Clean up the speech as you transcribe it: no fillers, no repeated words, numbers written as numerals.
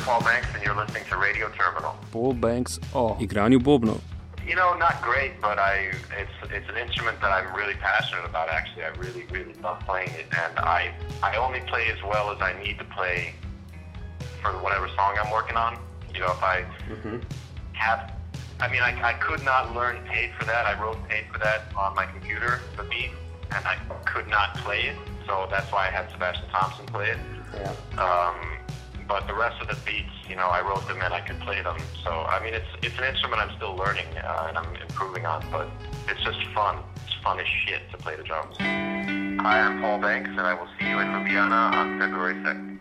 Paul Banks, and you're listening to Radio Terminal. Paul Banks o igranju bobnov. You know, not great, but it's an instrument that I'm really passionate about, actually. I really, really love playing it, and I only play as well as I need to play for whatever song I'm working on. You know, if I have... I mean, I could not learn tape for that. I wrote tape for that on my computer, the beat, and I could not play it, so that's why I had Sebastian Thompson play it. Yeah. But the rest of the beats, you know, I wrote them and I could play them. So, I mean, it's an instrument I'm still learning and I'm improving on, but it's just fun. It's fun as shit to play the drums. Hi, I'm Paul Banks, and I will see you in Ljubljana on February 2nd.